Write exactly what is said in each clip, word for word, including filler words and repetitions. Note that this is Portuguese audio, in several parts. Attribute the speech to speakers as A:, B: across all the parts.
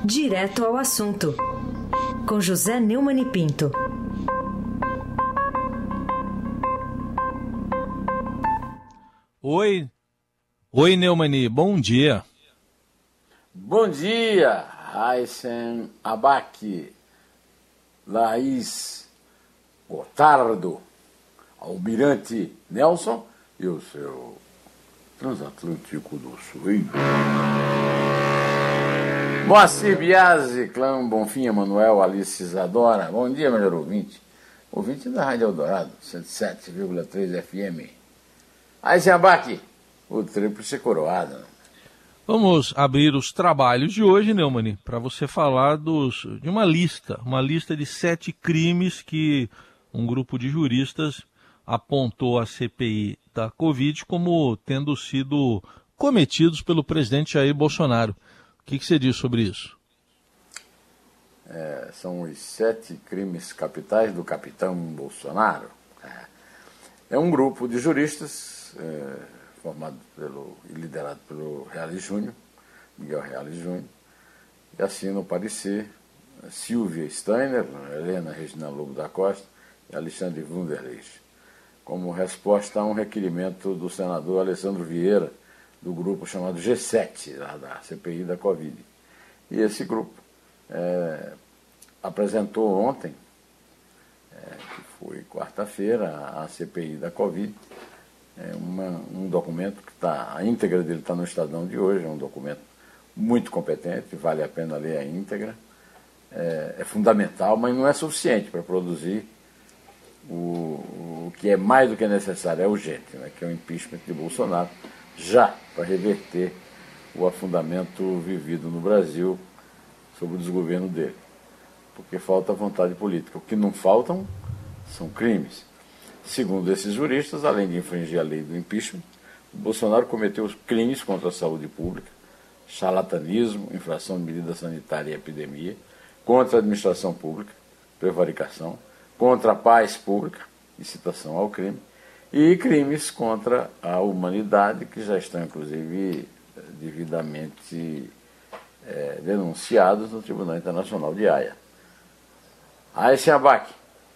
A: Direto ao assunto, com José Neumann e Pinto.
B: Oi, oi Neumani, bom dia.
C: Bom dia, Raíssen Abac, Laís Gotardo, Almirante Nelson e o seu transatlântico do Sul. Moacir Biasi, Clã Bonfim, Emanuel, Alice Isadora. Bom dia, melhor ouvinte. Ouvinte da Rádio Eldorado, cento e sete vírgula três F M. Raíssen Abac, o tríplice coroado.
B: Vamos abrir os trabalhos de hoje, Neumani, para você falar dos, de uma lista, uma lista de sete crimes que um grupo de juristas apontou à C P I da Covid como tendo sido cometidos pelo presidente Jair Bolsonaro. O que, que você diz sobre isso?
C: É, são os sete crimes capitais do capitão Bolsonaro. É, é um grupo de juristas é, formado pelo, e liderado pelo Reale Júnior, Miguel Reale Júnior, e assina o parecer Silvia Steiner, Helena Regina Lobo da Costa e Alexandre Wunderlich, como resposta a um requerimento do senador Alessandro Vieira, do grupo chamado G sete, lá da C P I da Covid. E esse grupo é, apresentou ontem, é, que foi quarta-feira, a C P I da Covid, é uma, um documento que está, a íntegra dele está no Estadão de hoje, é um documento muito competente, vale a pena ler a íntegra, é, é fundamental, mas não é suficiente para produzir o, o que é mais do que necessário, é urgente, né, que é o impeachment de Bolsonaro, já para reverter o afundamento vivido no Brasil sob o desgoverno dele. Porque falta vontade política. O que não faltam são crimes. Segundo esses juristas, além de infringir a lei do impeachment, o Bolsonaro cometeu crimes contra a saúde pública, charlatanismo, infração de medida sanitária e epidemia, contra a administração pública, prevaricação, contra a paz pública, incitação ao crime, e crimes contra a humanidade, que já estão, inclusive, devidamente é, denunciados no Tribunal Internacional de Haia. Raíssen Abac,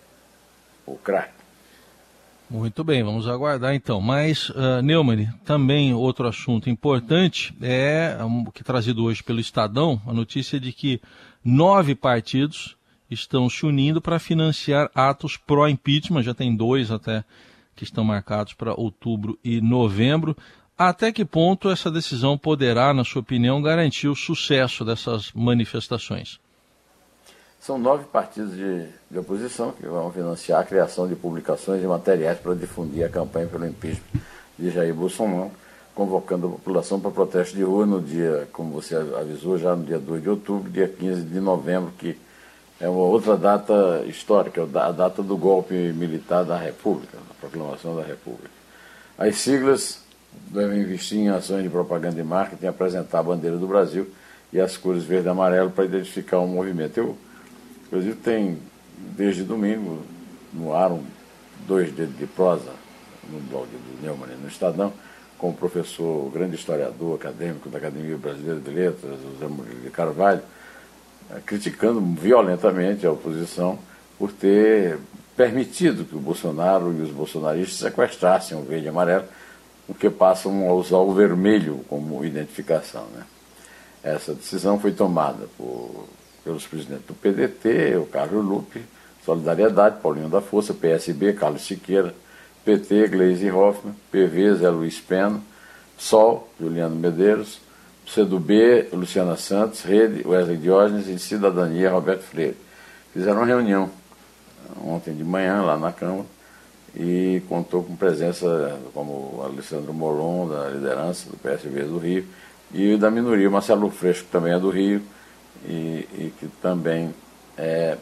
C: o craque.
B: Muito bem, vamos aguardar então. Mas, uh, Neumani, também outro assunto importante é o que é trazido hoje pelo Estadão, a notícia de que nove partidos estão se unindo para financiar atos pró-impeachment, já tem dois até que estão marcados para outubro e novembro. Até que ponto essa decisão poderá, na sua opinião, garantir o sucesso dessas manifestações?
C: São nove partidos de, de oposição que vão financiar a criação de publicações e materiais para difundir a campanha pelo impeachment de Jair Bolsonaro, convocando a população para protesto de rua no dia, como você avisou, já no dia dois de outubro, dia quinze de novembro, que é uma outra data histórica, a data do golpe militar da República, da proclamação da República. As siglas devem investir em ações de propaganda e marketing, apresentar a bandeira do Brasil e as cores verde e amarelo para identificar o movimento. Eu, inclusive, tem, desde domingo, no ar, um, dois dedos de prosa, no blog do Neumann, no Estadão, com o professor, grande historiador, acadêmico da Academia Brasileira de Letras, José Murilo de Carvalho, criticando violentamente a oposição por ter permitido que o Bolsonaro e os bolsonaristas sequestrassem o verde e amarelo, porque passam a usar o vermelho como identificação, né? Essa decisão foi tomada por, pelos presidentes do P D T, o Carlos Lupe, Solidariedade, Paulinho da Força, P S B, Carlos Siqueira, P T, Gleisi Hoffmann, P V, Zé Luiz Pena, P SOL, Juliano Medeiros, C do B, Luciana Santos, Rede, Wesley Diógenes e Cidadania, Roberto Freire. Fizeram uma reunião ontem de manhã lá na Câmara e contou com presença como o Alessandro Molon, da liderança do P S B do Rio, e da minoria, Marcelo Freixo, que também é do Rio e, e que também é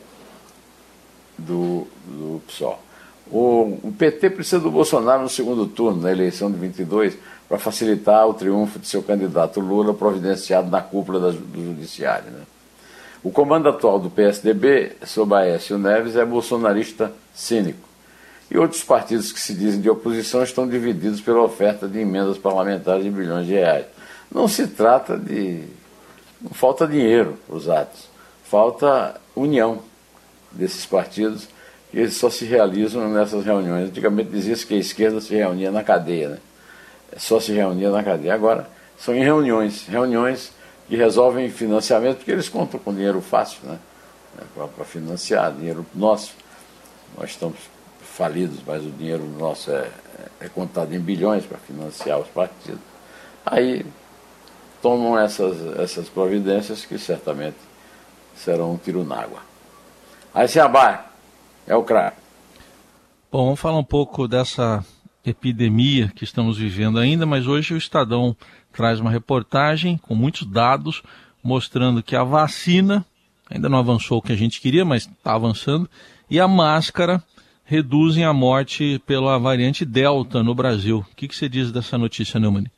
C: do, do P SOL. O, o P T precisa do Bolsonaro no segundo turno, na eleição de vinte e dois, para facilitar o triunfo de seu candidato Lula, providenciado na cúpula da, do Judiciário, né? O comando atual do P S D B, sob Aécio Neves, é bolsonarista cínico. E outros partidos que se dizem de oposição estão divididos pela oferta de emendas parlamentares de bilhões de reais. Não se trata de Não falta dinheiro para os atos, falta união desses partidos, que eles só se realizam nessas reuniões. Antigamente dizia-se que a esquerda se reunia na cadeia, né? Só se reunia na cadeia. Agora são em reuniões, reuniões que resolvem financiamento, porque eles contam com dinheiro fácil, né? Para financiar, dinheiro nosso. Nós estamos falidos, mas o dinheiro nosso é, é contado em bilhões para financiar os partidos. Aí tomam essas, essas providências que certamente serão um tiro na água. Aí se abarca, é o craque.
B: Bom, vamos falar um pouco dessa epidemia que estamos vivendo ainda, mas hoje o Estadão traz uma reportagem com muitos dados mostrando que a vacina ainda não avançou o que a gente queria, mas está avançando, e a máscara reduzem a morte pela variante Delta no Brasil. O que, que você diz dessa notícia, Neumann?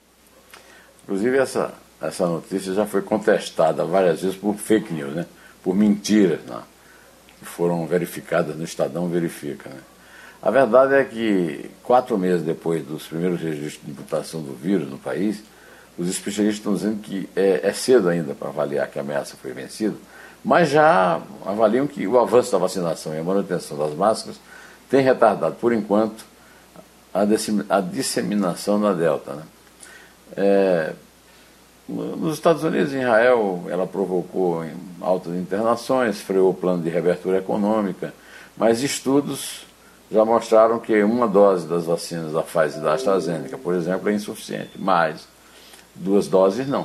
C: Inclusive essa, essa notícia já foi contestada várias vezes por fake news, né? Por mentiras, né? Que foram verificadas no Estadão, verifica, né? A verdade é que, quatro meses depois dos primeiros registros de imputação do vírus no país, os especialistas estão dizendo que é, é cedo ainda para avaliar que a ameaça foi vencida, mas já avaliam que o avanço da vacinação e a manutenção das máscaras tem retardado, por enquanto, a, a disseminação da Delta, né? É, nos Estados Unidos e Israel, ela provocou altas internações, freou o plano de reabertura econômica, mas estudos já mostraram que uma dose das vacinas da Pfizer e da AstraZeneca, por exemplo, é insuficiente, mas duas doses não.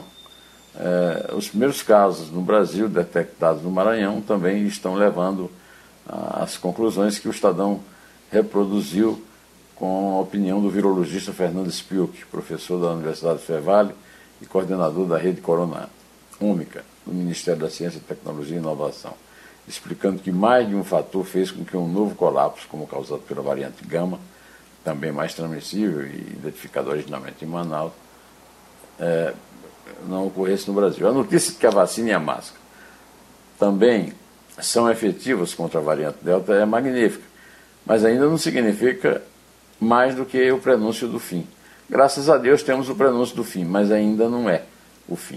C: É, os primeiros casos no Brasil, detectados no Maranhão, também estão levando às conclusões que o Estadão reproduziu com a opinião do virologista Fernando Spilk, professor da Universidade Fevale e coordenador da rede Corona Única, do Ministério da Ciência, Tecnologia e Inovação, explicando que mais de um fator fez com que um novo colapso, como causado pela variante Gama, também mais transmissível e identificado originalmente em Manaus, é, não ocorresse no Brasil. A notícia de que a vacina e a máscara também são efetivas contra a variante Delta é magnífica, mas ainda não significa mais do que o prenúncio do fim. Graças a Deus temos o prenúncio do fim, mas ainda não é o fim.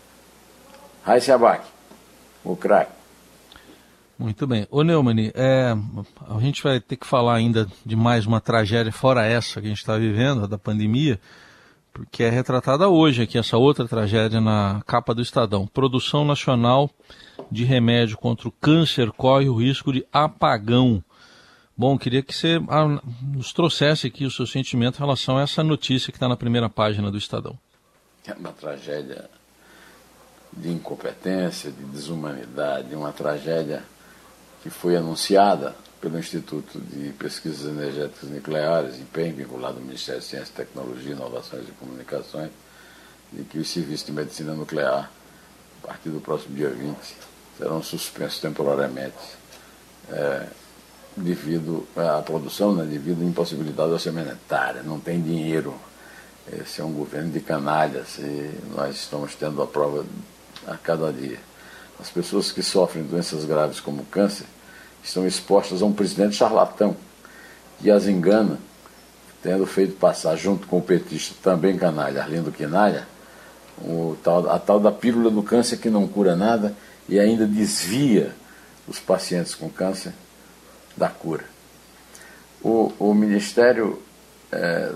C: Raíssa Abac, o craque.
B: Muito bem. Ô Neumann, é, a gente vai ter que falar ainda de mais uma tragédia, fora essa que a gente está vivendo, a da pandemia, porque é retratada hoje aqui essa outra tragédia na capa do Estadão. Produção nacional de remédio contra o câncer corre o risco de apagão. Bom, queria que você ah, nos trouxesse aqui o seu sentimento em relação a essa notícia que está na primeira página do Estadão.
C: É uma tragédia de incompetência, de desumanidade, uma tragédia que foi anunciada pelo Instituto de Pesquisas Energéticas Nucleares, I P E M, vinculado ao Ministério da Ciência, Tecnologia, Inovações e Comunicações, de que os serviços de medicina nuclear, a partir do próximo dia vinte, serão suspensos temporariamente, é, devido à produção, né, devido à impossibilidade orçamentária. Não tem dinheiro. Esse é um governo de canalhas e nós estamos tendo a prova a cada dia. As pessoas que sofrem doenças graves como câncer estão expostas a um presidente charlatão que as engana, tendo feito passar junto com o petista também canalha, Arlindo Quinalha, o tal, a tal da pílula do câncer que não cura nada e ainda desvia os pacientes com câncer da cura. O, o Ministério é,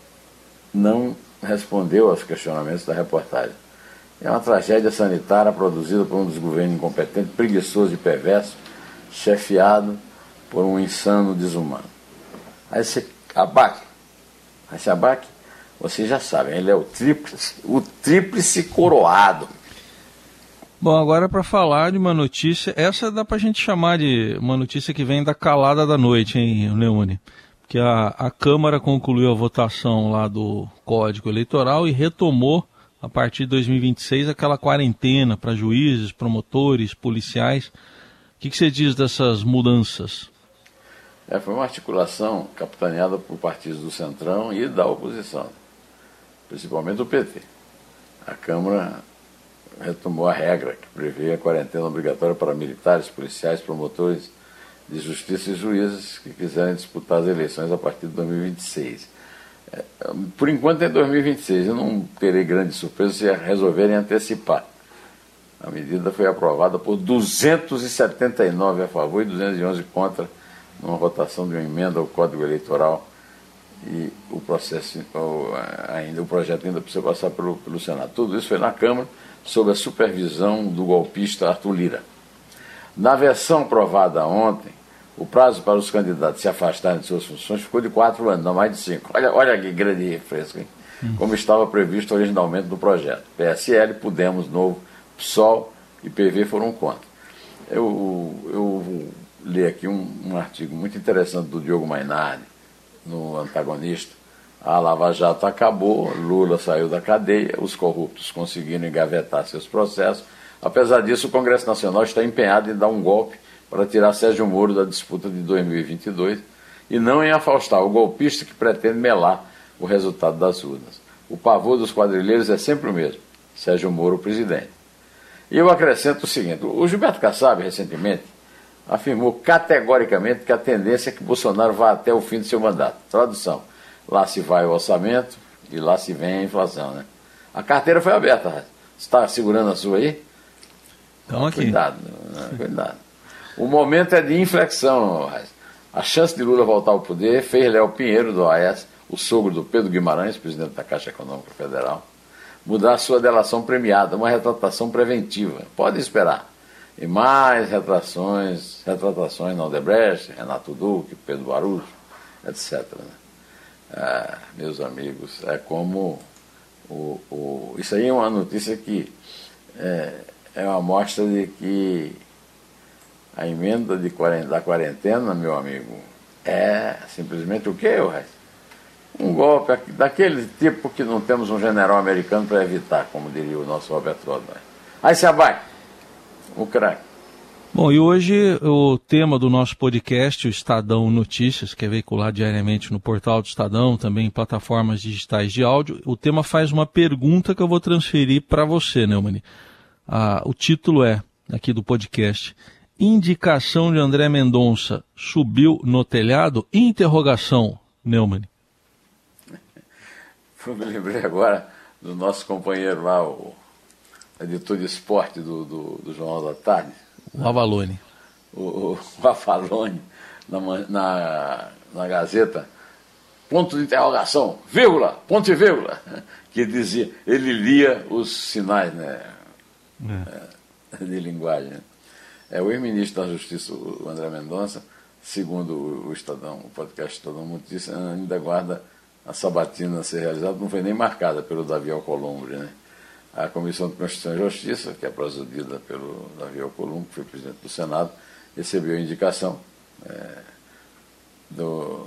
C: não respondeu aos questionamentos da reportagem. É uma tragédia sanitária produzida por um desgoverno incompetente, preguiçoso e perverso, chefiado por um insano desumano. Aí você abaque, aí você abaque, vocês já sabem, ele é o tríplice, o tríplice coroado.
B: Bom, agora para falar de uma notícia, essa dá para a gente chamar de uma notícia que vem da calada da noite, hein, Neumann? Porque a, a Câmara concluiu a votação lá do Código Eleitoral e retomou, a partir de dois mil e vinte e seis, aquela quarentena para juízes, promotores, policiais. O que, que você diz dessas mudanças?
C: É, foi uma articulação capitaneada por partidos do Centrão e da oposição, principalmente do P T. A Câmara retomou a regra que prevê a quarentena obrigatória para militares, policiais, promotores de justiça e juízes que quiserem disputar as eleições a partir de dois mil e vinte e seis. É, por enquanto é dois mil e vinte e seis, eu não terei grande surpresa se resolverem antecipar A medida foi aprovada por duzentos e setenta e nove a favor e duzentos e onze contra, numa votação de uma emenda ao Código Eleitoral, e o processo, ainda, o projeto ainda precisa passar pelo, pelo Senado. Tudo isso foi na Câmara, sob a supervisão do golpista Arthur Lira. Na versão aprovada ontem, o prazo para os candidatos se afastarem de suas funções ficou de quatro anos, não mais de cinco. Olha, olha que grande refresco, hein? Hum. Como estava previsto originalmente no projeto. P S L, Podemos, Novo, P SOL e P V foram contra. Eu, eu li aqui um, um artigo muito interessante do Diogo Mainardi, no Antagonista. A Lava Jato acabou, Lula saiu da cadeia, os corruptos conseguiram engavetar seus processos. Apesar disso, o Congresso Nacional está empenhado em dar um golpe para tirar Sérgio Moro da disputa de dois mil e vinte e dois e não em afastar o golpista que pretende melar o resultado das urnas. O pavor dos quadrilheiros é sempre o mesmo: Sérgio Moro, presidente. E eu acrescento o seguinte: o Gilberto Kassab, recentemente, afirmou categoricamente que a tendência é que Bolsonaro vá até o fim do seu mandato. Tradução: lá se vai o orçamento e lá se vem a inflação, né? A carteira foi aberta, você está segurando a sua aí?
B: Então, aqui.
C: Cuidado, né? Cuidado. O momento é de inflexão, Raiz. A chance de Lula voltar ao poder fez Léo Pinheiro, do O A S, o sogro do Pedro Guimarães, presidente da Caixa Econômica Federal, mudar sua delação premiada, uma retratação preventiva. Pode esperar. E mais retratações, retratações na Odebrecht, Renato Duque, Pedro Baruch, etcétera. Ah, meus amigos, é como... O, o, isso aí é uma notícia que é, é uma amostra de que a emenda de quarenta, da quarentena, meu amigo, é simplesmente o quê, Reis? Um golpe daquele tipo que não temos um general americano para evitar, como diria o nosso Roberto Godoy. Aí se abate o craque.
B: Bom, e hoje o tema do nosso podcast, o Estadão Notícias, que é veiculado diariamente no portal do Estadão, também em plataformas digitais de áudio, o tema faz uma pergunta que eu vou transferir para você, Neumann. Ah, o título é, aqui do podcast: indicação de André Mendonça subiu no telhado? Interrogação, Neumann.
C: Eu me lembrei agora do nosso companheiro lá, o editor de esporte do, do, do Jornal da Tarde.
B: O Avalone.
C: O, o, o Avalone, na, na, na Gazeta, ponto de interrogação, vírgula, ponto e vírgula, que dizia, ele lia os sinais, né, é. de linguagem. Né? É, o ex-ministro da Justiça, o André Mendonça, segundo o, o Estadão, o podcast Estadão Notícias, ainda guarda a sabatina a ser realizada, não foi nem marcada pelo Davi Alcolumbre, né? A Comissão de Constituição e Justiça, que é presidida pelo Davi Alcolumbre, que foi presidente do Senado, recebeu a indicação é, do,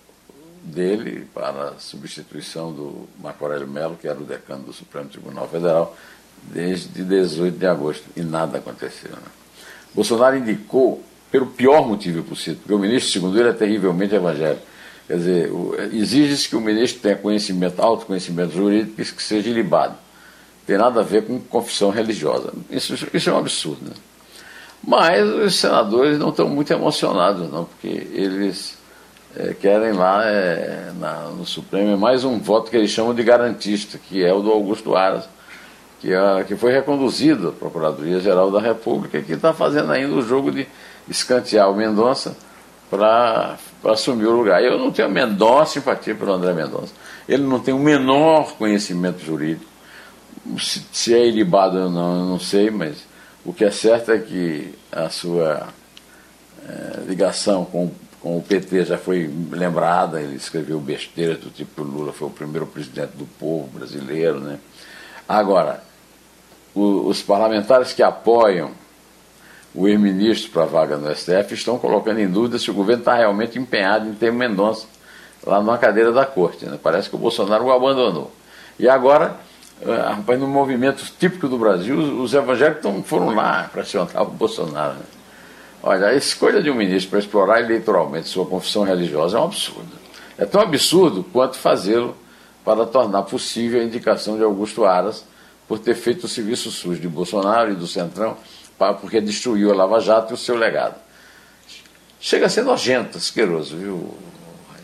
C: dele para a substituição do Marco Aurélio Mello, que era o decano do Supremo Tribunal Federal, desde dezoito de agosto, e nada aconteceu. Né? Bolsonaro indicou pelo pior motivo possível, porque o ministro, segundo ele, é terrivelmente evangélico. Quer dizer, exige-se que o ministro tenha conhecimento, autoconhecimento jurídico, que seja ilibado. Tem nada a ver com confissão religiosa. Isso, isso é um absurdo. Né? Mas os senadores não estão muito emocionados, não, porque eles é, querem lá é, na, no Supremo é mais um voto que eles chamam de garantista, que é o do Augusto Aras, que, é, que foi reconduzido à Procuradoria-Geral da República, que está fazendo ainda o jogo de escantear o Mendonça para assumir o lugar. Eu não tenho a menor simpatia pelo André Mendonça. Ele não tem o menor conhecimento jurídico. Se, se é ilibado ou não, eu não sei, mas o que é certo é que a sua é, ligação com, com o P T já foi lembrada. Ele escreveu besteiras do tipo: o Lula foi o primeiro presidente do povo brasileiro, né? Agora, o, os parlamentares que apoiam o ex-ministro para a vaga no S T F estão colocando em dúvida se o governo está realmente empenhado em ter Mendonça lá na cadeira da corte, né? Parece que o Bolsonaro o abandonou. E agora, rapaz, no movimento típico do Brasil, os evangélicos tão, foram lá pressionar o Bolsonaro. Né? Olha, a escolha de um ministro para explorar eleitoralmente sua confissão religiosa é um absurdo. É tão absurdo quanto fazê-lo para tornar possível a indicação de Augusto Aras por ter feito o serviço sujo de Bolsonaro e do Centrão, porque destruiu a Lava Jato e o seu legado. Chega a ser nojento, asqueroso, viu?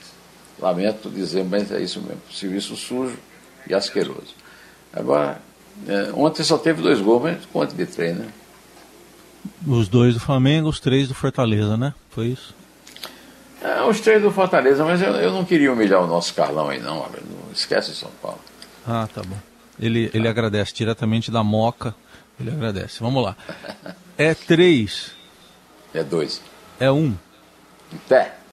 C: Lamento dizer, mas é isso mesmo, serviço sujo e asqueroso. Agora, É, ontem só teve dois gols, mas conta de três, né?
B: Os dois do Flamengo, os três do Fortaleza, né? Foi isso?
C: É, os três do Fortaleza, mas eu, eu não queria humilhar o nosso Carlão aí, não. Não esquece o São Paulo.
B: Ah, tá bom. Ele, ele agradece diretamente da Moca. Ele agradece. Vamos lá. É três.
C: É dois.
B: É um.
C: Até.